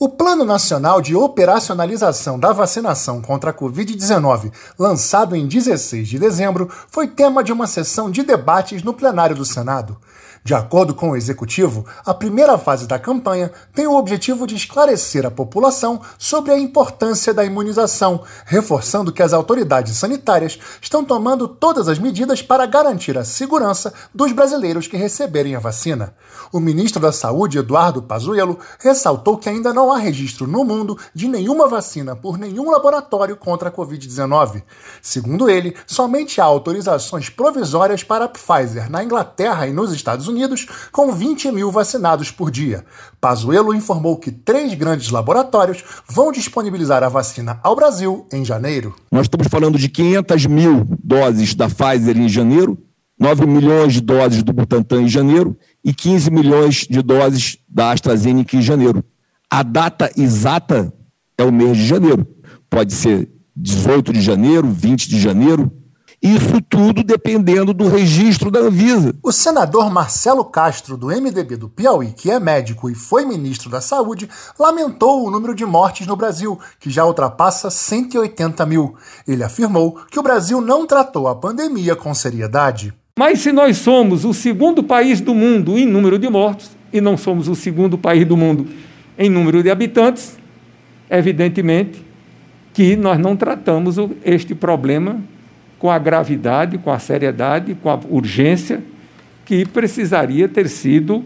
O Plano Nacional de Operacionalização da Vacinação contra a Covid-19, lançado em 16 de dezembro, foi tema de uma sessão de debates no plenário do Senado. De acordo com o Executivo, a primeira fase da campanha tem o objetivo de esclarecer a população sobre a importância da imunização, reforçando que as autoridades sanitárias estão tomando todas as medidas para garantir a segurança dos brasileiros que receberem a vacina. O ministro da Saúde, Eduardo Pazuello, ressaltou que ainda não há registro no mundo de nenhuma vacina por nenhum laboratório contra a Covid-19. Segundo ele, somente há autorizações provisórias para a Pfizer na Inglaterra e nos Estados Unidos, com 20 mil vacinados por dia. Pazuello informou que 3 grandes laboratórios vão disponibilizar a vacina ao Brasil em janeiro. Nós estamos falando de 500 mil doses da Pfizer em janeiro, 9 milhões de doses do Butantan em janeiro e 15 milhões de doses da AstraZeneca em janeiro. A data exata é o mês de janeiro. Pode ser 18 de janeiro, 20 de janeiro. Isso tudo dependendo do registro da Anvisa. O senador Marcelo Castro, do MDB do Piauí, que é médico e foi ministro da Saúde, lamentou o número de mortes no Brasil, que já ultrapassa 180 mil. Ele afirmou que o Brasil não tratou a pandemia com seriedade. Mas se nós somos o segundo país do mundo em número de mortos, e não somos o segundo país do mundo em número de habitantes, evidentemente que nós não tratamos este problema com a gravidade, com a seriedade, com a urgência que precisaria ter sido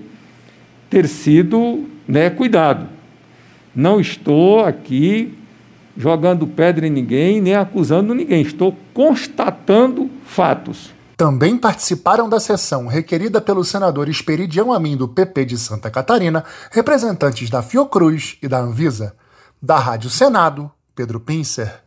cuidado. Não estou aqui jogando pedra em ninguém, nem acusando ninguém, estou constatando fatos. Também participaram da sessão, requerida pelo senador Esperidião Amin, do PP de Santa Catarina, representantes da Fiocruz e da Anvisa. Da Rádio Senado, Pedro Pincer.